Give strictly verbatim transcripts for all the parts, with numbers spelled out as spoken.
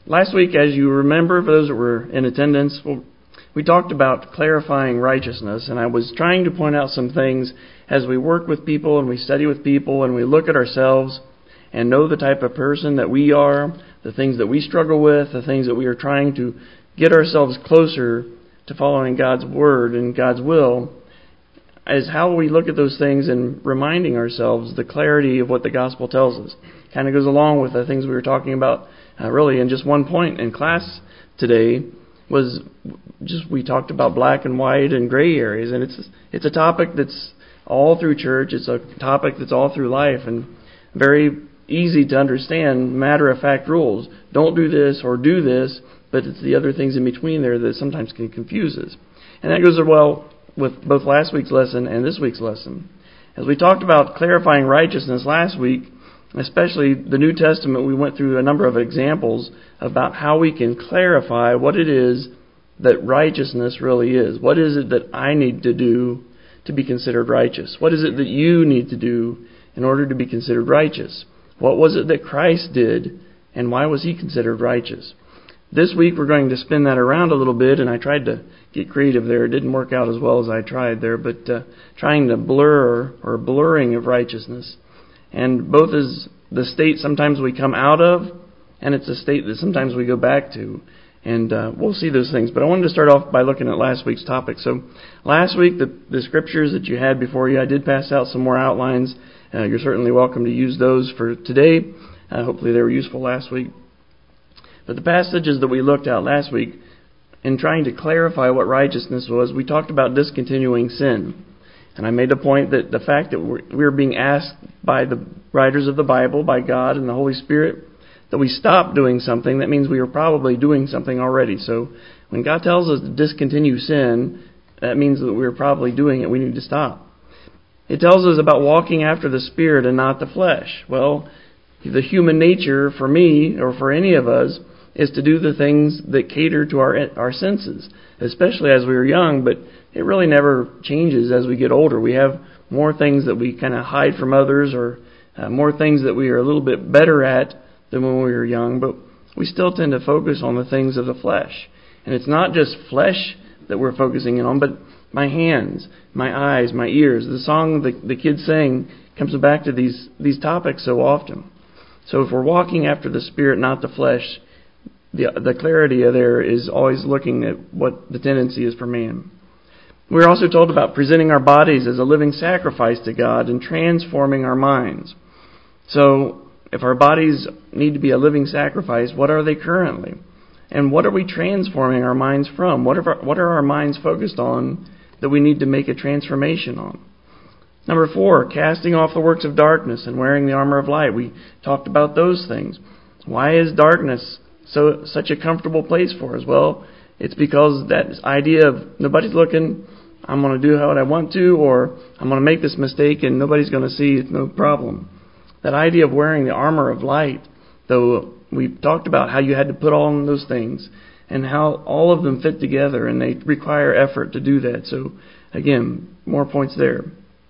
last week, as you remember, for those that were in attendance, well, we talked about clarifying righteousness, and I was trying to point out some things as we work with people and we study with people and we look at ourselves and know the type of person that we are, the things that we struggle with, the things that we are trying to get ourselves closer to following God's Word and God's will, is how we look at those things and reminding ourselves the clarity of what the gospel tells us. Kind of goes along with the things we were talking about uh, really in just one point in class today. Was just we talked about black and white and gray areas, and it's it's a topic that's all through church. It's a topic that's all through life, and very easy to understand, matter-of-fact rules. Don't do this or do this, but it's the other things in between there that sometimes can confuse us. And that goes well with both last week's lesson and this week's lesson. As we talked about clarifying righteousness last week, especially the New Testament, we went through a number of examples about how we can clarify what it is that righteousness really is. What is it that I need to do to be considered righteous? What is it that you need to do in order to be considered righteous? What was it that Christ did, and why was he considered righteous? This week we're going to spin that around a little bit, and I tried to get creative there. It didn't work out as well as I tried there, but uh, trying to blur or blurring of righteousness. And both is the state sometimes we come out of, and it's a state that sometimes we go back to. And uh, we'll see those things. But I wanted to start off by looking at last week's topic. So last week, the, the scriptures that you had before you, I did pass out some more outlines. Uh, you're certainly welcome to use those for today. Uh, hopefully they were useful last week. But the passages that we looked at last week, in trying to clarify what righteousness was, we talked about discontinuing sin. And I made a point that the fact that we're, we're being asked by the writers of the Bible, by God and the Holy Spirit, that we stop doing something, that means we are probably doing something already. So when God tells us to discontinue sin, that means that we're probably doing it. We need to stop. It tells us about walking after the Spirit and not the flesh. Well, the human nature for me or for any of us is to do the things that cater to our our senses, especially as we are young, but it really never changes as we get older. We have more things that we kind of hide from others, or uh, more things that we are a little bit better at than when we were young, but we still tend to focus on the things of the flesh. And it's not just flesh that we're focusing in on, but my hands, my eyes, my ears. The song the, the kids sing comes back to these, these topics so often. So if we're walking after the Spirit, not the flesh, the, the clarity there is always looking at what the tendency is for man. We're also told about presenting our bodies as a living sacrifice to God and transforming our minds. So if our bodies need to be a living sacrifice, what are they currently? And what are we transforming our minds from? What are our, what are our minds focused on that we need to make a transformation on? Number four, casting off the works of darkness and wearing the armor of light. We talked about those things. Why is darkness so such a comfortable place for us? Well, it's because that idea of nobody's looking, I'm going to do what I want to, or I'm going to make this mistake and nobody's going to see, it's no problem. That idea of wearing the armor of light, though we've talked about how you had to put on those things and how all of them fit together and they require effort to do that. So, again, more points there.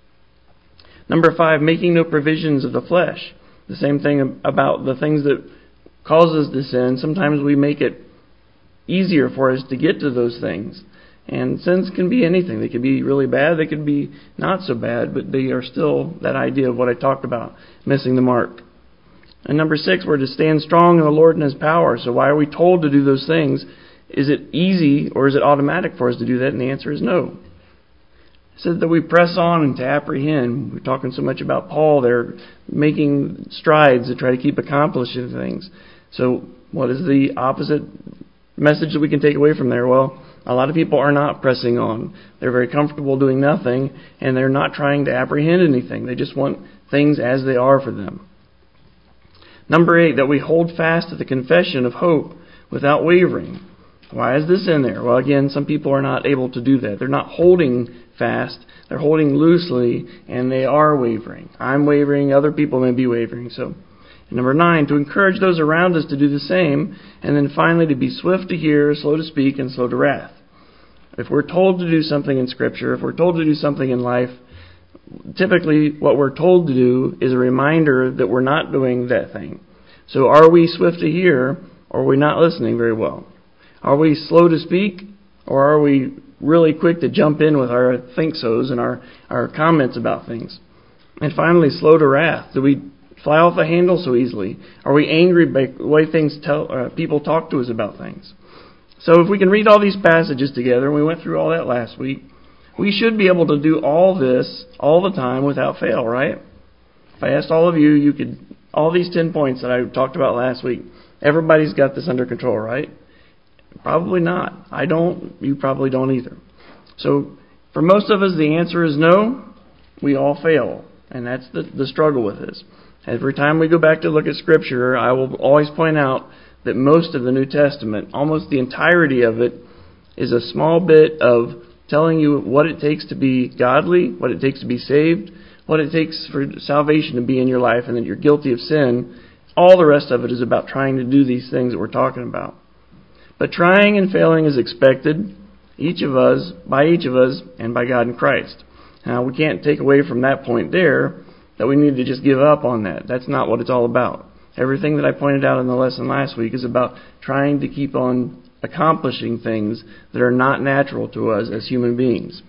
Number five, making no provisions of the flesh. The same thing about the things that cause us to sin. Sometimes we make it easier for us to get to those things. And sins can be anything. They can be really bad. They can be not so bad, but they are still that idea of what I talked about, missing the mark. And number six, we're to stand strong in the Lord and His power. So why are we told to do those things? Is it easy or is it automatic for us to do that? And the answer is no. It says that we press on and to apprehend. We're talking so much about Paul there, making strides to try to keep accomplishing things. So what is the opposite message that we can take away from there? Well, a lot of people are not pressing on. They're very comfortable doing nothing, and they're not trying to apprehend anything. They just want things as they are for them. Number eight, that we hold fast to the confession of hope without wavering. Why is this in there? Well, again, some people are not able to do that. They're not holding fast. They're holding loosely, and they are wavering. I'm wavering. Other people may be wavering. So, and number nine, to encourage those around us to do the same. And then finally, to be swift to hear, slow to speak, and slow to wrath. If we're told to do something in Scripture, if we're told to do something in life, typically what we're told to do is a reminder that we're not doing that thing. So are we swift to hear, or are we not listening very well? Are we slow to speak, or are we really quick to jump in with our think-sos and our, our comments about things? And finally, slow to wrath. Do we fly off the handle so easily? Are we angry by the way things tell, uh, people talk to us about things? So if we can read all these passages together, and we went through all that last week, we should be able to do all this all the time without fail, right? If I asked all of you, you could, all these ten points that I talked about last week, everybody's got this under control, right? Probably not. I don't. You probably don't either. So for most of us, the answer is no. We all fail. And that's the, the struggle with this. Every time we go back to look at Scripture, I will always point out that most of the New Testament, almost the entirety of it, is a small bit of telling you what it takes to be godly, what it takes to be saved, what it takes for salvation to be in your life, and that you're guilty of sin. All the rest of it is about trying to do these things that we're talking about. But trying and failing is expected, each of us, by each of us, and by God in Christ. Now, we can't take away from that point there that we need to just give up on that. That's not what it's all about. Everything that I pointed out in the lesson last week is about trying to keep on accomplishing things that are not natural to us as human beings.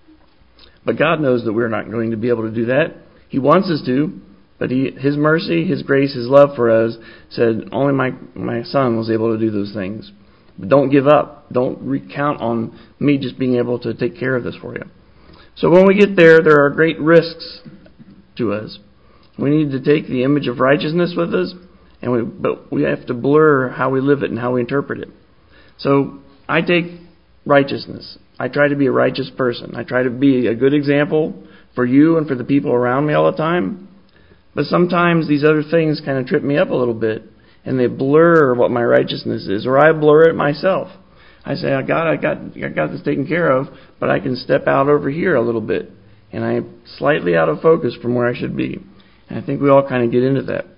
But God knows that we're not going to be able to do that. He wants us to, but he, His mercy, His grace, His love for us said only my, my Son was able to do those things. But don't give up. Don't recount on me just being able to take care of this for you. So when we get there, there are great risks to us. We need to take the image of righteousness with us, and we, but we have to blur how we live it and how we interpret it. So I take righteousness. I try to be a righteous person. I try to be a good example for you and for the people around me all the time. But sometimes these other things kind of trip me up a little bit, and they blur what my righteousness is, or I blur it myself. I say, I got, I got, I got this taken care of, but I can step out over here a little bit, and I'm slightly out of focus from where I should be. And I think we all kind of get into that.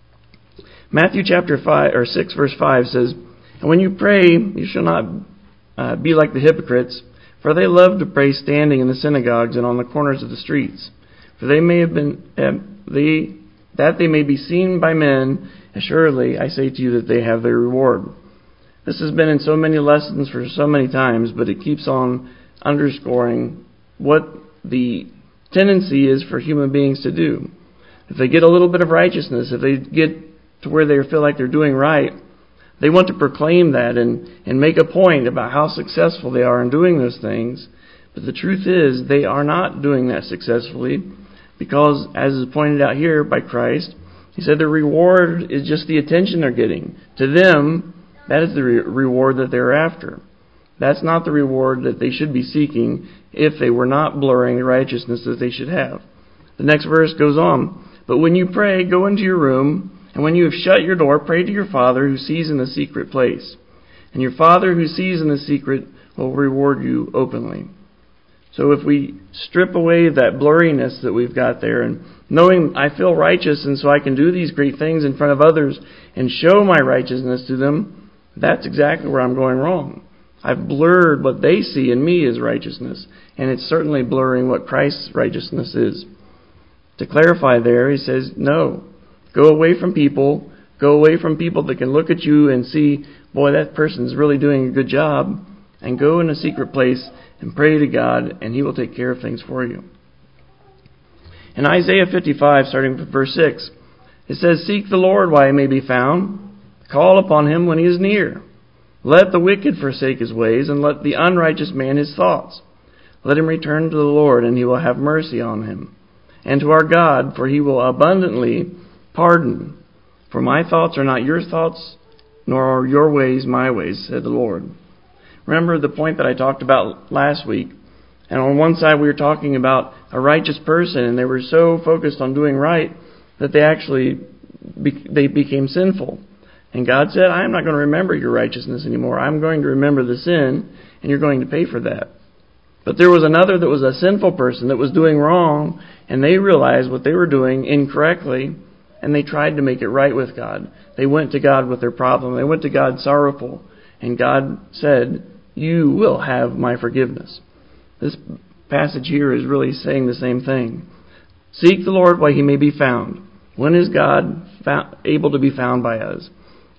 Matthew chapter five or six verse five says, "And when you pray, you shall not uh, be like the hypocrites, for they love to pray standing in the synagogues and on the corners of the streets, for they may have been uh, they that they may be seen by men. Assuredly, I say to you that they have their reward." This has been in so many lessons for so many times, but it keeps on underscoring what the tendency is for human beings to do. If they get a little bit of righteousness, if they get to where they feel like they're doing right, they want to proclaim that and, and make a point about how successful they are in doing those things. But the truth is, they are not doing that successfully because, as is pointed out here by Christ, He said the reward is just the attention they're getting. To them, that is the re- reward that they're after. That's not the reward that they should be seeking if they were not blurring the righteousness that they should have. The next verse goes on, "But when you pray, go into your room, and when you have shut your door, pray to your Father who sees in the secret place. And your Father who sees in the secret will reward you openly." So if we strip away that blurriness that we've got there, and knowing I feel righteous and so I can do these great things in front of others and show my righteousness to them, that's exactly where I'm going wrong. I've blurred what they see in me as righteousness, and it's certainly blurring what Christ's righteousness is. To clarify there, he says, no, go away from people, go away from people that can look at you and see, boy, that person's really doing a good job, and go in a secret place and pray to God, and He will take care of things for you. In Isaiah fifty-five, starting with verse six, it says, "Seek the Lord while He may be found. Call upon Him when He is near. Let the wicked forsake his ways, and let the unrighteous man his thoughts. Let him return to the Lord, and He will have mercy on him. And to our God, for He will abundantly pardon. For my thoughts are not your thoughts, nor are your ways my ways, said the Lord." Remember the point that I talked about last week. And on one side we were talking about a righteous person, and they were so focused on doing right that they actually be- they became sinful. And God said, "I'm not going to remember your righteousness anymore. I'm going to remember the sin, and you're going to pay for that." But there was another that was a sinful person that was doing wrong, and they realized what they were doing incorrectly, and they tried to make it right with God. They went to God with their problem. They went to God sorrowful, and God said, "You will have my forgiveness." This passage here is really saying the same thing. Seek the Lord while He may be found. When is God found, able to be found by us?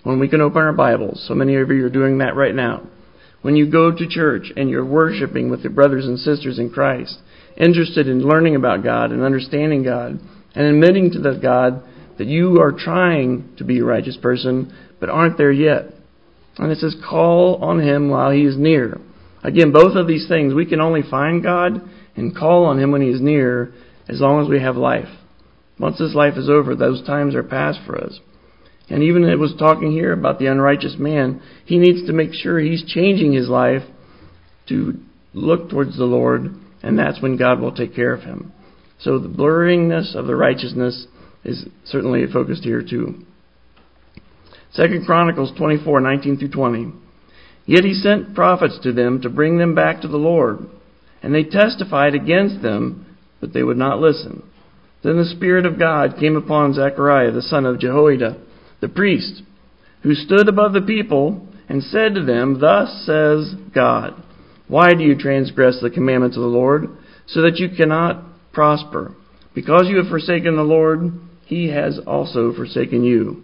when we can open our Bibles. So many of you are doing that right now. When you go to church and you're worshiping with your brothers and sisters in Christ, interested in learning about God and understanding God, and admitting to the God that you are trying to be a righteous person, but aren't there yet. And it says, call on Him while He is near. Again, both of these things, we can only find God and call on Him when He is near as long as we have life. Once this life is over, those times are past for us. And even it was talking here about the unrighteous man, he needs to make sure he's changing his life to look towards the Lord, and that's when God will take care of him. So the blurriness of the righteousness is certainly focused here too. Second Chronicles twenty-four, nineteen through twenty. Yet he sent prophets to them to bring them back to the Lord, and they testified against them, but they would not listen. Then the Spirit of God came upon Zechariah, the son of Jehoiada, the priest, who stood above the people, and said to them, Thus says God, why do you transgress the commandments of the Lord, so that you cannot prosper? Because you have forsaken the Lord, He has also forsaken you.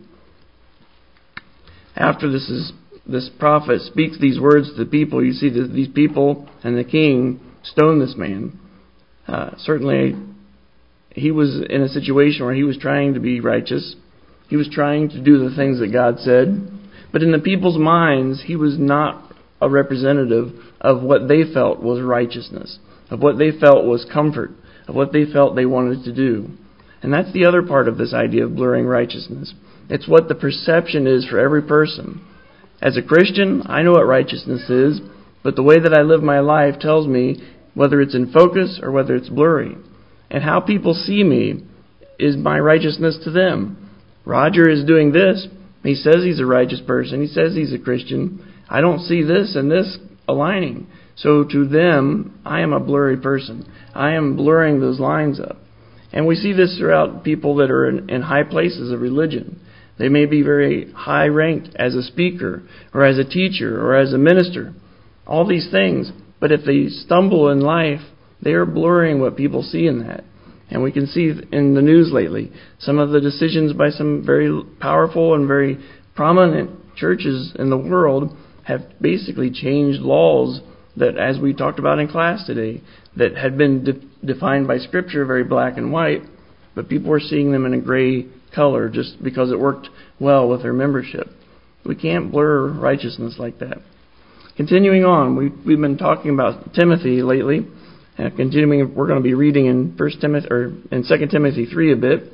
After this is this prophet speaks these words to the people, you see that these people and the king stone this man. Uh, certainly, he was in a situation where he was trying to be righteous. He was trying to do the things that God said. But in the people's minds, he was not a representative of what they felt was righteousness, of what they felt was comfort, of what they felt they wanted to do. And that's the other part of this idea of blurring righteousness. It's what the perception is for every person. As a Christian, I know what righteousness is, but the way that I live my life tells me whether it's in focus or whether it's blurry. And how people see me is my righteousness to them. Roger is doing this. He says he's a righteous person. He says he's a Christian. I don't see this and this aligning. So to them, I am a blurry person. I am blurring those lines up. And we see this throughout people that are in, in high places of religion. They may be very high ranked as a speaker or as a teacher or as a minister. All these things. But if they stumble in life, they are blurring what people see in that. And we can see in the news lately some of the decisions by some very powerful and very prominent churches in the world have basically changed laws that, as we talked about in class today, that had been de- defined by Scripture very black and white, but people were seeing them in a gray color just because it worked well with their membership. We can't blur righteousness like that. Continuing on, we, we've been talking about Timothy lately. Uh, continuing, we're going to be reading in First Timothy or in Second Timothy three a bit.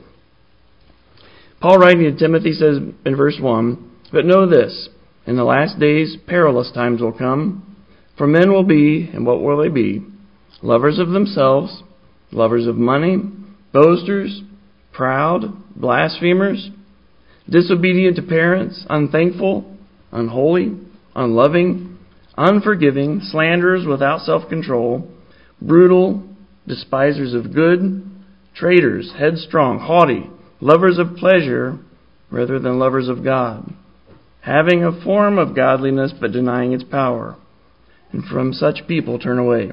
Paul, writing to Timothy, says in verse one, "But know this: in the last days perilous times will come. For men will be, and what will they be? Lovers of themselves, lovers of money, boasters, proud, blasphemers, disobedient to parents, unthankful, unholy, unloving, unforgiving, slanderers, without self-control, brutal, despisers of good, traitors, headstrong, haughty, lovers of pleasure rather than lovers of God, having a form of godliness but denying its power. And from such people turn away."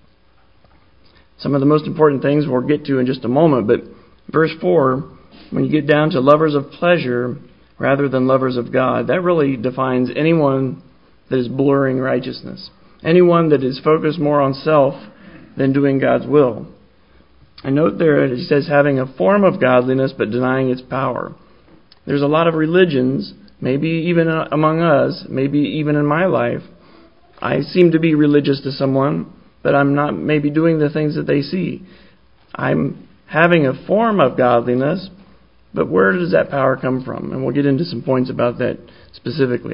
Some of the most important things we'll get to in just a moment, but verse four, when you get down to lovers of pleasure rather than lovers of God, that really defines anyone that is blurring righteousness. Anyone that is focused more on self than doing God's will. I note there he says having a form of godliness but denying its power. There's a lot of religions, maybe even among us, maybe even in my life. I seem to be religious to someone, but I'm not maybe doing the things that they see. I'm having a form of godliness, but where does that power come from? And we'll get into some points about that specifically.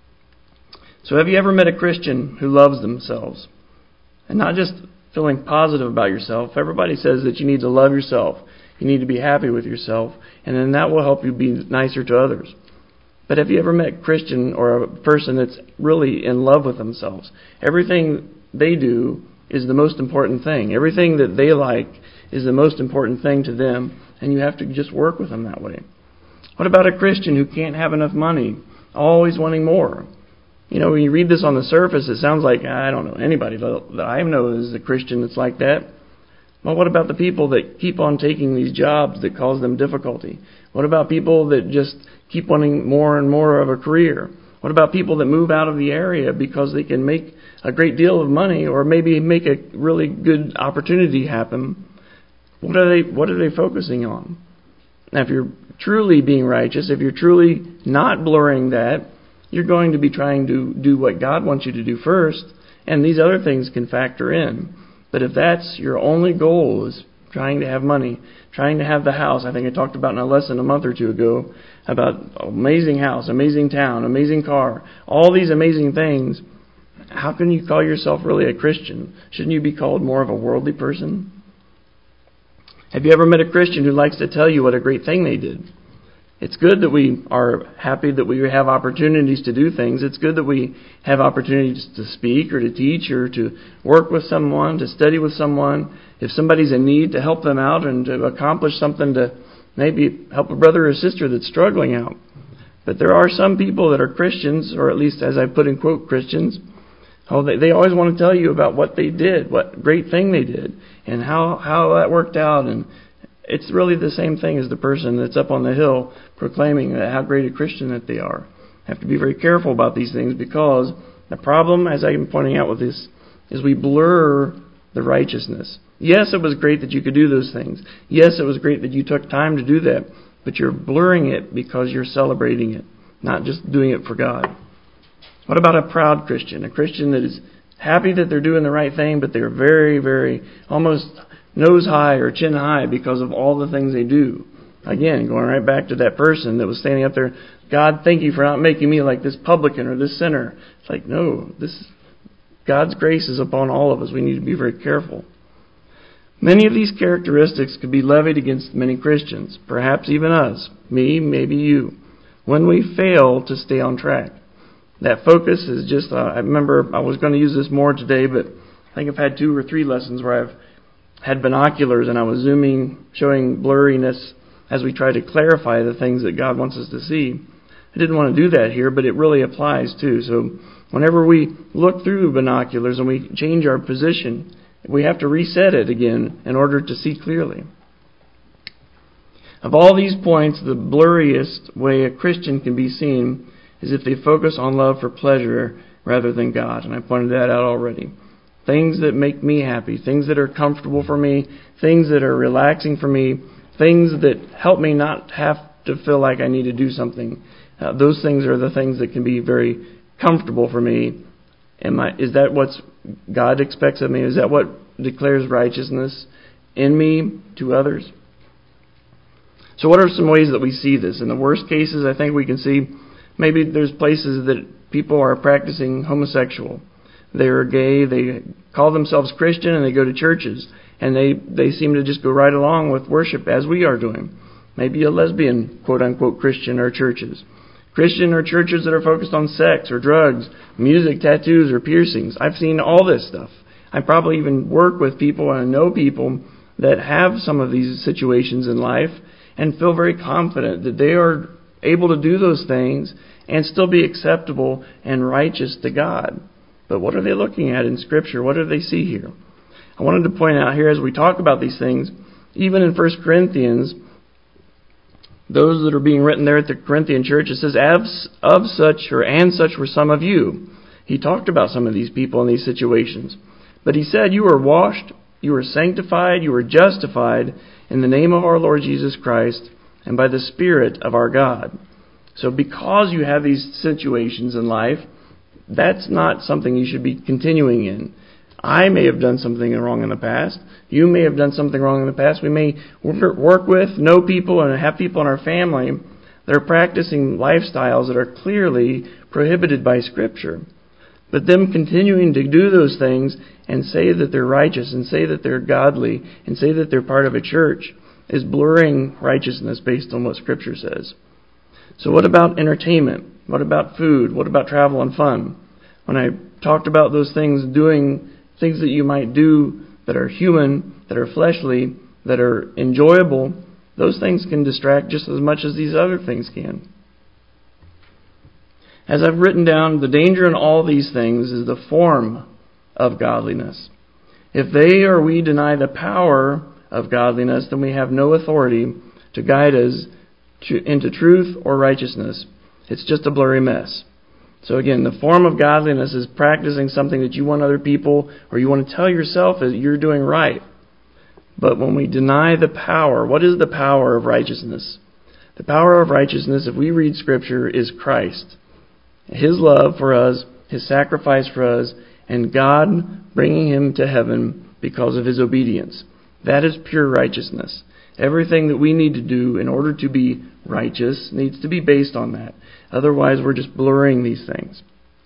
So have you ever met a Christian who loves themselves? And not just feeling positive about yourself. Everybody says that you need to love yourself. You need to be happy with yourself. And then that will help you be nicer to others. But have you ever met a Christian or a person that's really in love with themselves? Everything they do is the most important thing. Everything that they like is the most important thing to them. And you have to just work with them that way. What about a Christian who can't have enough money, always wanting more? You know, when you read this on the surface, it sounds like, I don't know anybody that I know is a Christian that's like that. Well, what about the people that keep on taking these jobs that cause them difficulty? What about people that just keep wanting more and more of a career? What about people that move out of the area because they can make a great deal of money or maybe make a really good opportunity happen? What are they, what are they focusing on? Now, if you're truly being righteous, if you're truly not blurring that, you're going to be trying to do what God wants you to do first, and these other things can factor in. But if that's your only goal, is trying to have money, trying to have the house, I think I talked about in a lesson a month or two ago about amazing house, amazing town, amazing car, all these amazing things, how can you call yourself really a Christian? Shouldn't you be called more of a worldly person? Have you ever met a Christian who likes to tell you what a great thing they did? It's good that we are happy that we have opportunities to do things. It's good that we have opportunities to speak or to teach or to work with someone, to study with someone. If somebody's in need, to help them out and to accomplish something to maybe help a brother or sister that's struggling out. But there are some people that are Christians, or at least as I put in quote Christians, oh, they, they always want to tell you about what they did, what great thing they did, and how, how that worked out. And it's really the same thing as the person that's up on the hill proclaiming that how great a Christian that they are. Have to be very careful about these things, because the problem, as I'm pointing out with this, is we blur the righteousness. Yes, it was great that you could do those things. Yes, it was great that you took time to do that, but you're blurring it because you're celebrating it, not just doing it for God. What about a proud Christian? A Christian that is happy that they're doing the right thing, but they're very, very, almost nose high or chin high because of all the things they do. Again, going right back to that person that was standing up there, God, thank you for not making me like this publican or this sinner. It's like, no, this God's grace is upon all of us. We need to be very careful. Many of these characteristics could be levied against many Christians, perhaps even us, me, maybe you, when we fail to stay on track. That focus is just, uh, I remember I was going to use this more today, but I think I've had two or three lessons where I've had binoculars and I was zooming, showing blurriness as we try to clarify the things that God wants us to see. I didn't want to do that here, but it really applies too. So whenever we look through binoculars and we change our position, we have to reset it again in order to see clearly. Of all these points, the blurriest way a Christian can be seen is if they focus on love for pleasure rather than God. And I pointed that out already. Things that make me happy, things that are comfortable for me, things that are relaxing for me, things that help me not have to feel like I need to do something. Uh, those things are the things that can be very comfortable for me. Am I, is that what God expects of me? Is that what declares righteousness in me to others? So what are some ways that we see this? In the worst cases, I think we can see maybe there's places that people are practicing homosexual. They're gay, they call themselves Christian, and they go to churches. And they, they seem to just go right along with worship as we are doing. Maybe a lesbian, quote-unquote, Christian or churches. Christian or churches that are focused on sex or drugs, music, tattoos, or piercings. I've seen all this stuff. I probably even work with people and I know people that have some of these situations in life and feel very confident that they are able to do those things and still be acceptable and righteous to God. But what are they looking at in Scripture? What do they see here? I wanted to point out here as we talk about these things, even in First Corinthians, those that are being written there at the Corinthian church, it says, of such or and such were some of you. He talked about some of these people in these situations. But he said, you were washed, you were sanctified, you were justified in the name of our Lord Jesus Christ and by the Spirit of our God. So because you have these situations in life, that's not something you should be continuing in. I may have done something wrong in the past. You may have done something wrong in the past. We may work with, know people, and have people in our family that are practicing lifestyles that are clearly prohibited by Scripture. But them continuing to do those things and say that they're righteous and say that they're godly and say that they're part of a church is blurring righteousness based on what Scripture says. So what about entertainment? What about food? What about travel and fun? When I talked about those things, doing things that you might do that are human, that are fleshly, that are enjoyable, those things can distract just as much as these other things can. As I've written down, the danger in all these things is the form of godliness. If they or we deny the power of godliness, then we have no authority to guide us tr- into truth or righteousness. It's just a blurry mess. So again, the form of godliness is practicing something that you want other people, or you want to tell yourself that you're doing right. But when we deny the power, what is the power of righteousness? The power of righteousness, if we read Scripture, is Christ. His love for us, His sacrifice for us, and God bringing Him to heaven because of His obedience. That is pure righteousness. Everything that we need to do in order to be righteous needs to be based on that. Otherwise, we're just blurring these things.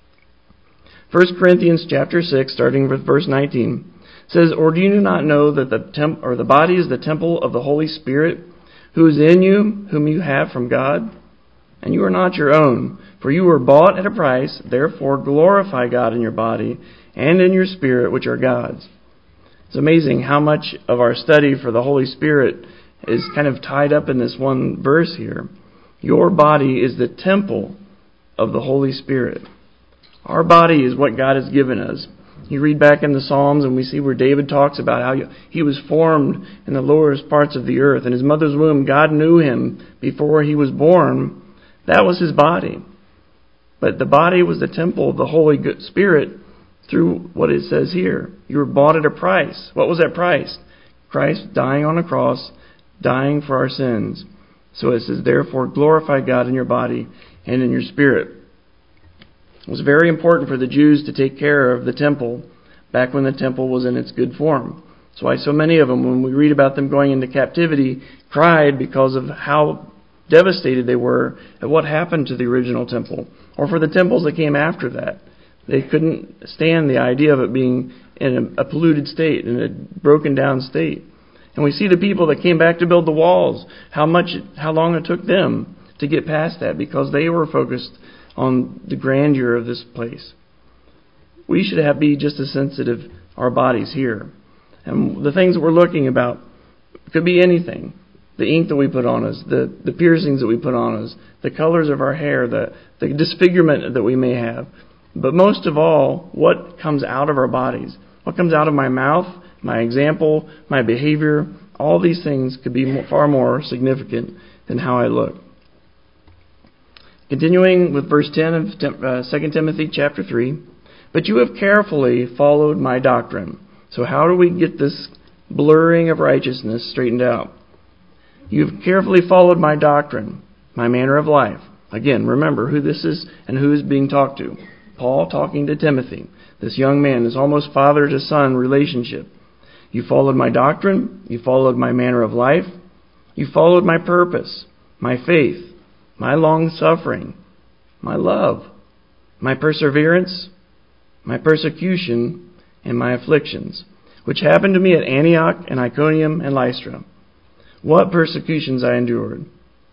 First Corinthians chapter six, starting with verse nineteen, says, "Or do you not know that the temp- or the body is the temple of the Holy Spirit, who is in you, whom you have from God? And you are not your own, for you were bought at a price. Therefore glorify God in your body and in your spirit, which are God's." It's amazing how much of our study for the Holy Spirit is kind of tied up in this one verse here. Your body is the temple of the Holy Spirit. Our body is what God has given us. You read back in the Psalms and we see where David talks about how he was formed in the lowest parts of the earth. In his mother's womb, God knew him before he was born. That was his body. But the body was the temple of the Holy Spirit through what it says here. You were bought at a price. What was that price? Christ dying on a cross, dying for our sins. So it says, therefore glorify God in your body and in your spirit. It was very important for the Jews to take care of the temple back when the temple was in its good form. That's why so many of them, when we read about them going into captivity, cried because of how devastated they were at what happened to the original temple, or for the temples that came after that. They couldn't stand the idea of it being in a, a polluted state, in a broken down state. And we see the people that came back to build the walls, how much, how long it took them to get past that, because they were focused on the grandeur of this place. We should have be just as sensitive, our bodies here. And the things that we're looking about could be anything. The ink that we put on us, the, the piercings that we put on us, the colors of our hair, the, the disfigurement that we may have. But most of all, what comes out of our bodies. What comes out of my mouth, my example, my behavior, all these things could be far more significant than how I look. Continuing with verse ten of uh, Second Timothy chapter three, "But you have carefully followed my doctrine." So how do we get this blurring of righteousness straightened out? "You have carefully followed my doctrine, my manner of life." Again, remember who this is and who is being talked to. Paul talking to Timothy, this young man, this almost father to son relationship. "You followed my doctrine, you followed my manner of life, you followed my purpose, my faith, my long suffering, my love, my perseverance, my persecution, and my afflictions, which happened to me at Antioch and Iconium and Lystra. What persecutions I endured.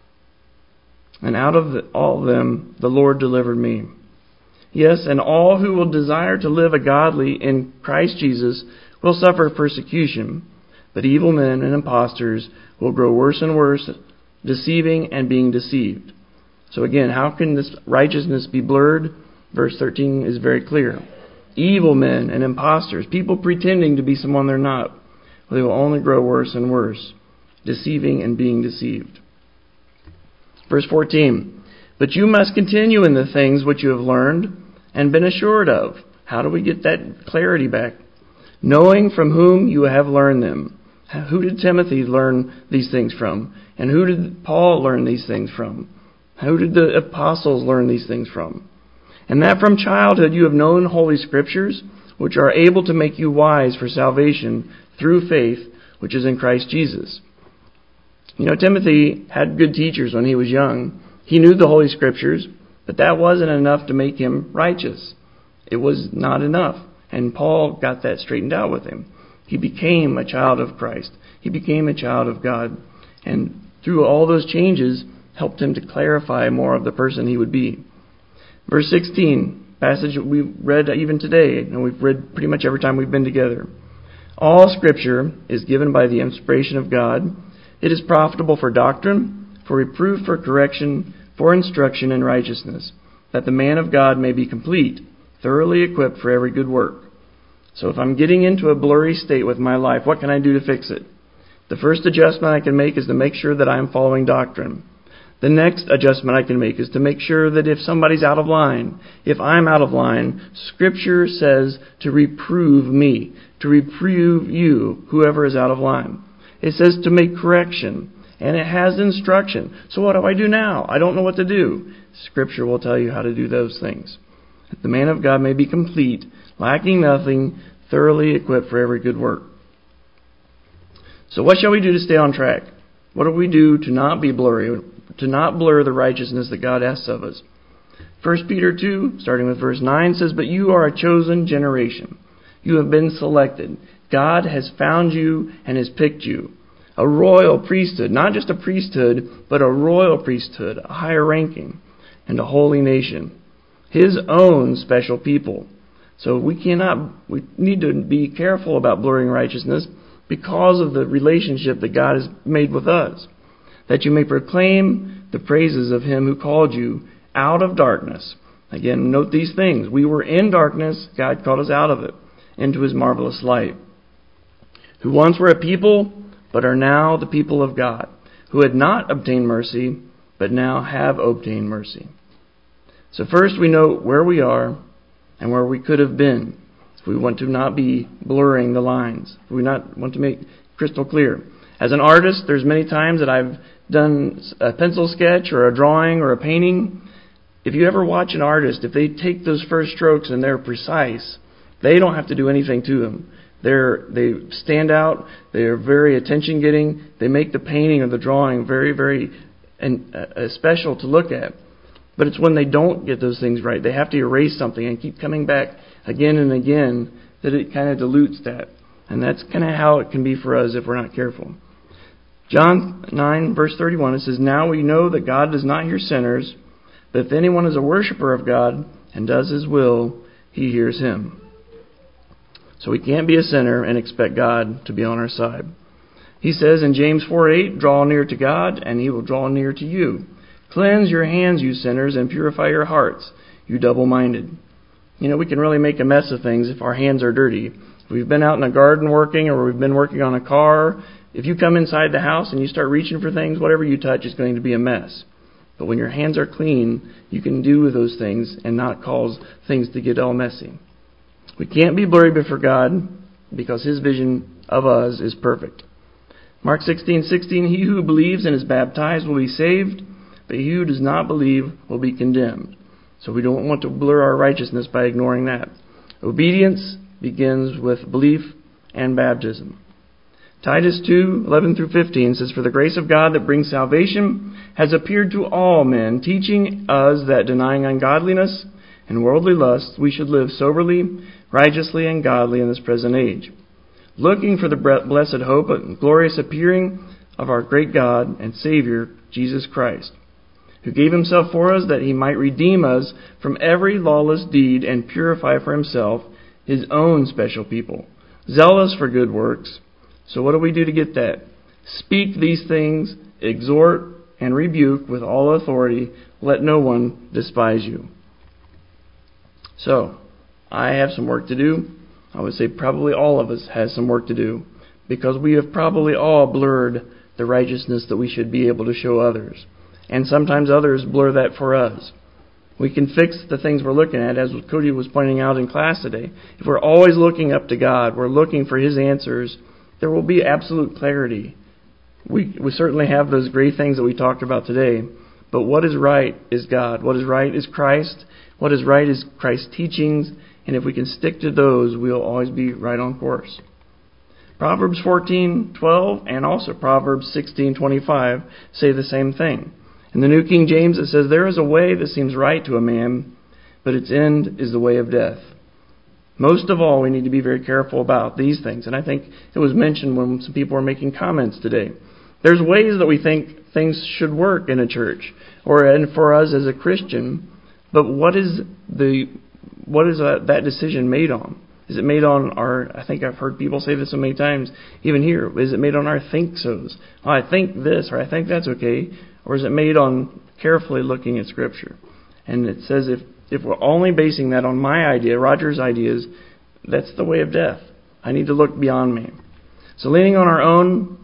And out of the, all of them the Lord delivered me. Yes, and all who will desire to live a godly in Christ Jesus will suffer persecution, but evil men and impostors will grow worse and worse, deceiving and being deceived." So again, how can this righteousness be blurred? Verse thirteen is very clear. Evil men and impostors, people pretending to be someone they're not, they will only grow worse and worse, deceiving and being deceived. Verse fourteen, "But you must continue in the things which you have learned and been assured of." How do we get that clarity back? "Knowing from whom you have learned them." Who did Timothy learn these things from? And who did Paul learn these things from? Who did the apostles learn these things from? "And that from childhood you have known Holy Scriptures, which are able to make you wise for salvation through faith, which is in Christ Jesus." You know, Timothy had good teachers when he was young. He knew the Holy Scriptures, but that wasn't enough to make him righteous. It was not enough. And Paul got that straightened out with him. He became a child of Christ. He became a child of God. And through all those changes, helped him to clarify more of the person he would be. Verse sixteen, passage that we read even today, and we've read pretty much every time we've been together. "All Scripture is given by the inspiration of God. It is profitable for doctrine, for reproof, for correction, for instruction in righteousness, that the man of God may be complete, thoroughly equipped for every good work." So if I'm getting into a blurry state with my life, what can I do to fix it? The first adjustment I can make is to make sure that I am following doctrine. The next adjustment I can make is to make sure that if somebody's out of line, if I'm out of line, Scripture says to reprove me, to reprove you, whoever is out of line. It says to make correction, and it has instruction. So what do I do now? I don't know what to do. Scripture will tell you how to do those things. That the man of God may be complete, lacking nothing, thoroughly equipped for every good work. So what shall we do to stay on track? What do we do to not be blurry, to not blur the righteousness that God asks of us? First Peter two, starting with verse nine, says, "But you are a chosen generation. You have been selected. God has found you and has picked you. A royal priesthood," not just a priesthood, but a royal priesthood, a higher ranking, and a holy nation. His own special people. So we cannot, we need to be careful about blurring righteousness because of the relationship that God has made with us. That you may proclaim the praises of Him who called you out of darkness. Again, note these things. We were in darkness. God called us out of it into His marvelous light. Who once were a people, but are now the people of God. Who had not obtained mercy, but now have obtained mercy. So first we know where we are and where we could have been. If we want to not be blurring the lines. If we not want to make crystal clear. As an artist, there's many times that I've done a pencil sketch or a drawing or a painting. If you ever watch an artist, if they take those first strokes and they're precise, they don't have to do anything to them. They're, they stand out. They're very attention-getting. They make the painting or the drawing very, very and, uh, special to look at. But it's when they don't get those things right, they have to erase something and keep coming back again and again, that it kind of dilutes that. And that's kind of how it can be for us if we're not careful. John nine, verse thirty-one, it says, "Now we know that God does not hear sinners, but if anyone is a worshiper of God and does His will, He hears him." So we can't be a sinner and expect God to be on our side. He says in James four eight, "Draw near to God, and He will draw near to you. Cleanse your hands, you sinners, and purify your hearts, you double-minded." You know, we can really make a mess of things if our hands are dirty. If we've been out in the garden working, or we've been working on a car, if you come inside the house and you start reaching for things, whatever you touch is going to be a mess. But when your hands are clean, you can do those things and not cause things to get all messy. We can't be blurry before God because His vision of us is perfect. Mark sixteen sixteen, "He who believes and is baptized will be saved, but he who does not believe will be condemned." So we don't want to blur our righteousness by ignoring that. Obedience begins with belief and baptism. Titus two eleven through fifteen says, "For the grace of God that brings salvation has appeared to all men, teaching us that denying ungodliness and worldly lusts, we should live soberly, righteously, and godly in this present age, looking for the blessed hope and glorious appearing of our great God and Savior, Jesus Christ, who gave Himself for us that He might redeem us from every lawless deed and purify for Himself His own special people, zealous for good works." So what do we do to get that? "Speak these things, exhort and rebuke with all authority. Let no one despise you." So, I have some work to do. I would say probably all of us has some work to do, because we have probably all blurred the righteousness that we should be able to show others. And sometimes others blur that for us. We can fix the things we're looking at, as Cody was pointing out in class today. If we're always looking up to God, we're looking for His answers, there will be absolute clarity. We, we certainly have those great things that we talked about today. But what is right is God. What is right is Christ. What is right is Christ's teachings. And if we can stick to those, we'll always be right on course. Proverbs fourteen twelve and also Proverbs sixteen twenty-five say the same thing. In the New King James it says, "There is a way that seems right to a man, but its end is the way of death." Most of all, we need to be very careful about these things. And I think it was mentioned when some people were making comments today. There's ways that we think things should work in a church or and for us as a Christian. But what is the what is that, that decision made on? Is it made on our, I think I've heard people say this so many times, even here, is it made on our think-sos? Oh, I think this, or I think that's okay. Or is it made on carefully looking at Scripture? And it says if, if we're only basing that on my idea, Roger's ideas, that's the way of death. I need to look beyond me. So leaning on our own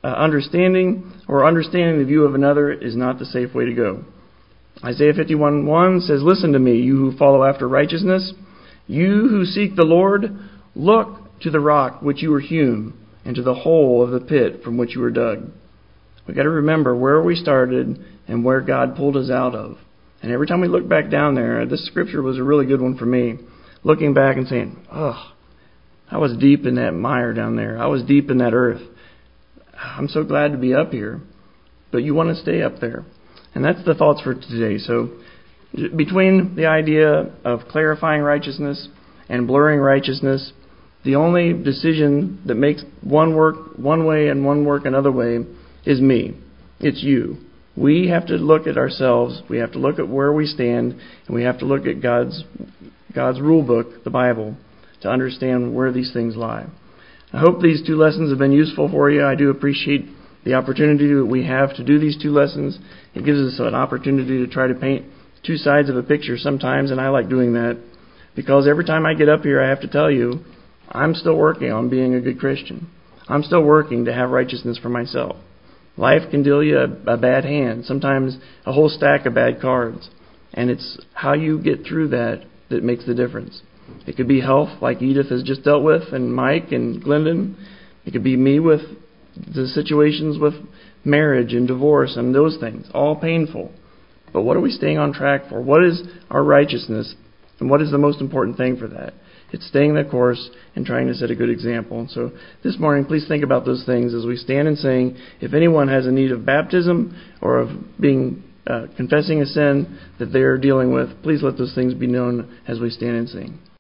uh, understanding or understanding the view of another is not the safe way to go. Isaiah fifty-one one says, "Listen to me, you who follow after righteousness. You who seek the Lord, look to the rock which you were hewn, and to the hole of the pit from which you were dug." We've got to remember where we started and where God pulled us out of. And every time we look back down there, this scripture was a really good one for me. Looking back and saying, oh, I was deep in that mire down there. I was deep in that earth. I'm so glad to be up here. But you want to stay up there. And that's the thoughts for today. So between the idea of clarifying righteousness and blurring righteousness, the only decision that makes one work one way and one work another way is me. It's you. We have to look at ourselves. We have to look at where we stand, and we have to look at God's God's rule book, the Bible, to understand where these things lie. I hope these two lessons have been useful for you. I do appreciate the opportunity that we have to do these two lessons. It gives us an opportunity to try to paint two sides of a picture sometimes, and I like doing that because every time I get up here, I have to tell you, I'm still working on being a good Christian. I'm still working to have righteousness for myself. Life can deal you a, a bad hand, sometimes a whole stack of bad cards. And it's how you get through that that makes the difference. It could be health, like Edith has just dealt with, and Mike and Glendon. It could be me with the situations with marriage and divorce and those things, all painful. But what are we staying on track for? What is our righteousness? And what is the most important thing for that? It's staying the course and trying to set a good example. And so this morning, please think about those things as we stand and sing. If anyone has a need of baptism or of being uh, confessing a sin that they're dealing with, please let those things be known as we stand and sing.